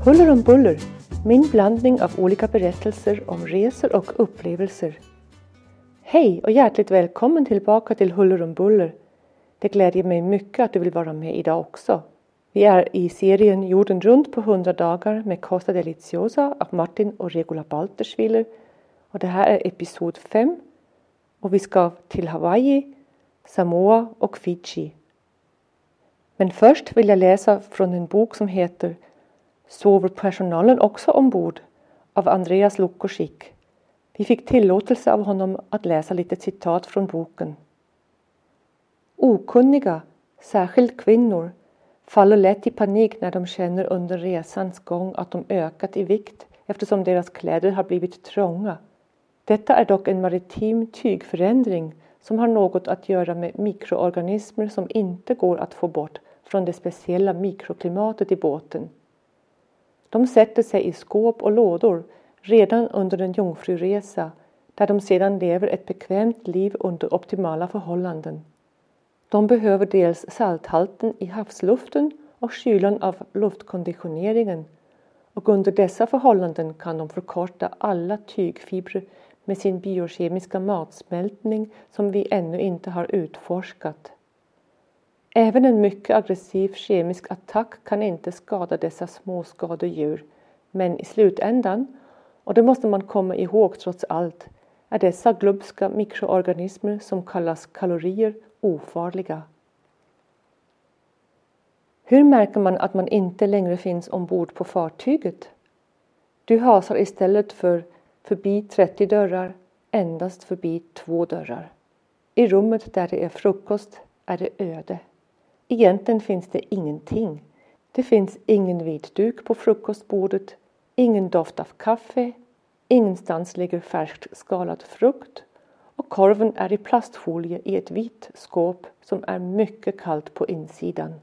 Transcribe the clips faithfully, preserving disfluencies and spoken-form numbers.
Huller om buller, min blandning av olika berättelser om resor och upplevelser. Hej och hjärtligt välkommen tillbaka till Huller om buller. Det glädjer mig mycket att du vill vara med idag också. Vi är i serien Jorden runt på hundra dagar med Costa Deliciosa av Martin och Regula Balterswiller. Och det här är episod fem. Och vi ska till Hawaii, Samoa och Fiji. Men först vill jag läsa från en bok som heter Sover personalen också ombord? Av Andreas Lukoschik. Vi fick tillåtelse av honom att läsa lite citat från boken. Okunniga, särskilt kvinnor, faller lätt i panik när de känner under resans gång att de ökat i vikt eftersom deras kläder har blivit trånga. Detta är dock en maritim tygförändring som har något att göra med mikroorganismer som inte går att få bort från det speciella mikroklimatet i båten. De sätter sig i skåp och lådor redan under en jungfruresa där de sedan lever ett bekvämt liv under optimala förhållanden. De behöver dels salthalten i havsluften och kylan av luftkonditioneringen och under dessa förhållanden kan de förkorta alla tygfibrer med sin biokemiska matsmältning som vi ännu inte har utforskat. Även en mycket aggressiv kemisk attack kan inte skada dessa småskadedjur, men i slutändan, och det måste man komma ihåg trots allt, är dessa glupska mikroorganismer som kallas kalorier ofarliga. Hur märker man att man inte längre finns ombord på fartyget? Du hasar istället för förbi trettio dörrar, endast förbi två dörrar. I rummet där det är frukost är det öde. Egentligen finns det ingenting. Det finns ingen vit duk på frukostbordet, ingen doft av kaffe, ingenstans ligger färskt skalad frukt och korven är i plastfolie i ett vitt skåp som är mycket kallt på insidan.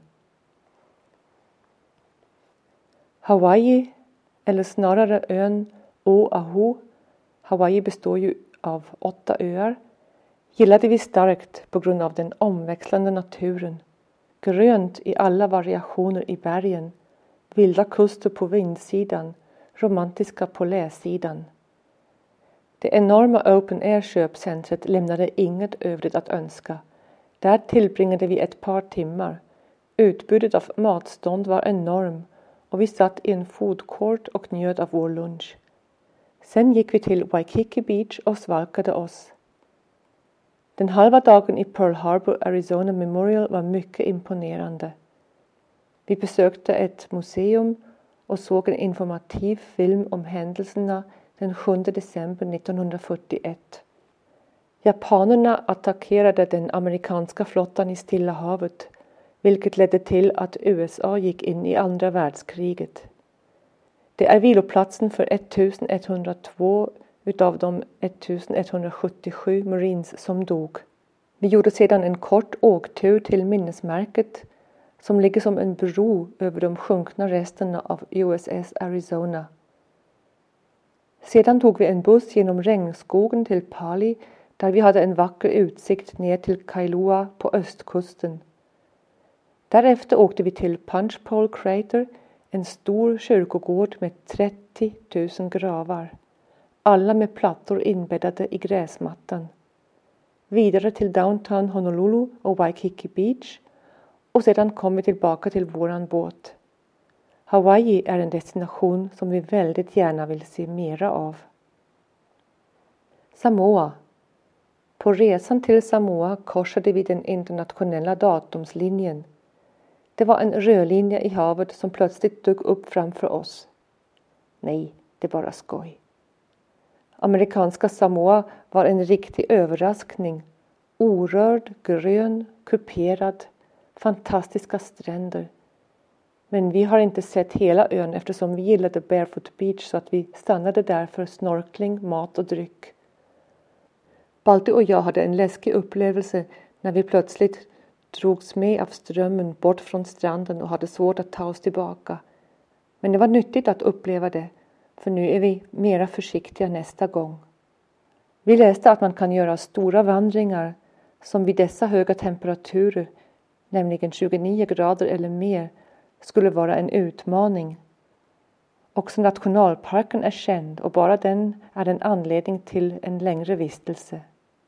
Hawaii, eller snarare ön Oahu, Hawaii består ju av åtta öar, gillade vi starkt på grund av den omväxlande naturen. Grönt i alla variationer i bergen, vilda kuster på vindsidan, romantiska på läsidan. Det enorma open air köpcentret lämnade inget övrigt att önska. Där tillbringade vi ett par timmar. Utbudet av matstånd var enorm och vi satt i en food court och njöt av vår lunch. Sen gick vi till Waikiki Beach och svalkade oss. Den halva dagen i Pearl Harbor Arizona Memorial var mycket imponerande. Vi besökte ett museum och såg en informativ film om händelserna den sjunde december nittonhundrafyrtioett. Japanerna attackerade den amerikanska flottan i Stilla havet, vilket ledde till att U S A gick in i andra världskriget. Det är viloplatsen för ettusenetthundratvå utav de ettusenetthundrasjuttiosju Marines som dog. Vi gjorde sedan en kort åktur till minnesmärket som ligger som en bro över de sjunkna resterna av U S S Arizona. Sedan tog vi en buss genom regnskogen till Pali där vi hade en vacker utsikt ner till Kailua på östkusten. Därefter åkte vi till Punchpole Crater, en stor kyrkogård med trettio tusen gravar. Alla med plattor inbäddade i gräsmattan. Vidare till downtown Honolulu och Waikiki Beach och sedan kom vi tillbaka till våran båt. Hawaii är en destination som vi väldigt gärna vill se mera av. Samoa. På resan till Samoa korsade vi den internationella datumslinjen. Det var en rödlinje i havet som plötsligt dök upp framför oss. Nej, det är bara skoj. Amerikanska Samoa var en riktig överraskning. Orörd, grön, kuperad, fantastiska stränder. Men vi har inte sett hela ön eftersom vi gillade Barefoot Beach så att vi stannade där för snorkling, mat och dryck. Balti och jag hade en läskig upplevelse när vi plötsligt drogs med av strömmen bort från stranden och hade svårt att ta oss tillbaka. Men det var nyttigt att uppleva det, för nu är vi mera försiktiga nästa gång. Vi läste att man kan göra stora vandringar som vid dessa höga temperaturer, nämligen tjugonio grader eller mer, skulle vara en utmaning. Också nationalparken är känd och bara den är en anledning till en längre vistelse.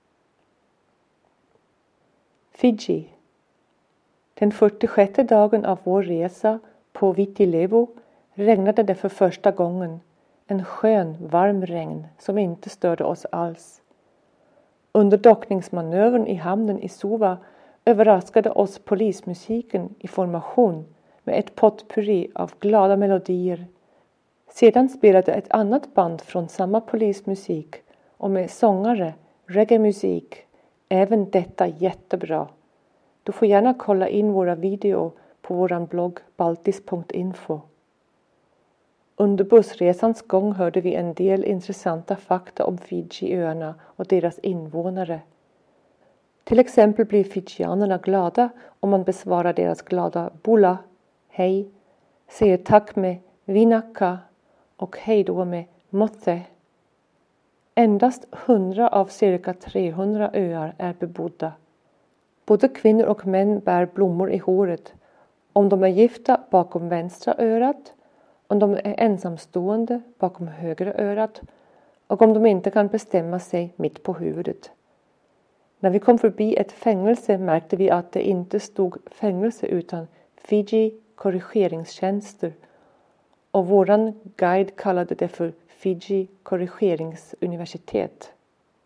Fiji. Den fyrtiosjätte dagen av vår resa på Viti Levu regnade det för första gången. En skön, varm regn som inte störde oss alls. Under dockningsmanövern i hamnen i Suva överraskade oss polismusiken i formation med ett potpurri av glada melodier. Sedan spelade ett annat band från samma polismusik och med sångare, reggae-musik. Även detta jättebra. Du får gärna kolla in våra videor på våran blogg baltis punkt info. Under bussresans gång hörde vi en del intressanta fakta om Fijiöarna och deras invånare. Till exempel blir fijianerna glada om man besvarar deras glada bula, hej, säger tack med vinaka och hej då med motte. Endast hundra av cirka trehundra öar är bebodda. Både kvinnor och män bär blommor i håret. Om de är gifta bakom vänstra örat, om de är ensamstående bakom högra örat och om de inte kan bestämma sig mitt på huvudet. När vi kom förbi ett fängelse märkte vi att det inte stod fängelse utan Fiji korrigeringstjänster och våran guide kallade det för Fiji korrigeringsuniversitet.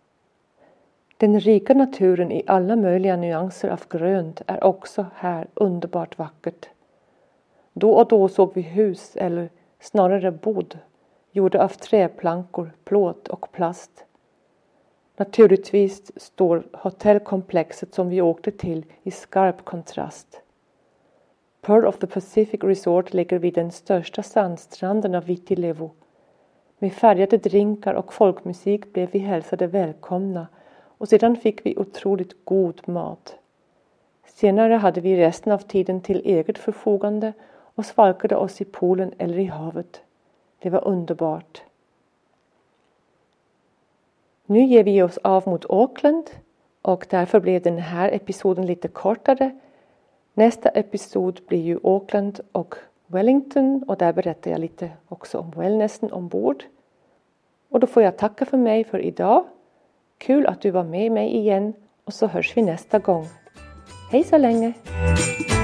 Den rika naturen i alla möjliga nyanser av grönt är också här underbart vackert. Då och då såg vi hus eller snarare bod, gjorda av träplankor, plåt och plast. Naturligtvis står hotellkomplexet som vi åkte till i skarp kontrast. Pearl of the Pacific Resort ligger vid den största sandstranden av Viti Levu. Med färgade drinkar och folkmusik blev vi hälsade välkomna och sedan fick vi otroligt god mat. Senare hade vi resten av tiden till eget förfogande och svalkade oss i poolen eller i havet. Det var underbart. Nu ger vi oss av mot Auckland och därför blev den här episoden lite kortare. Nästa episod blir ju Auckland och Wellington och där berättar jag lite också om wellnessen ombord. Och då får jag tacka för mig för idag. Kul att du var med mig igen och så hörs vi nästa gång. Hej så länge!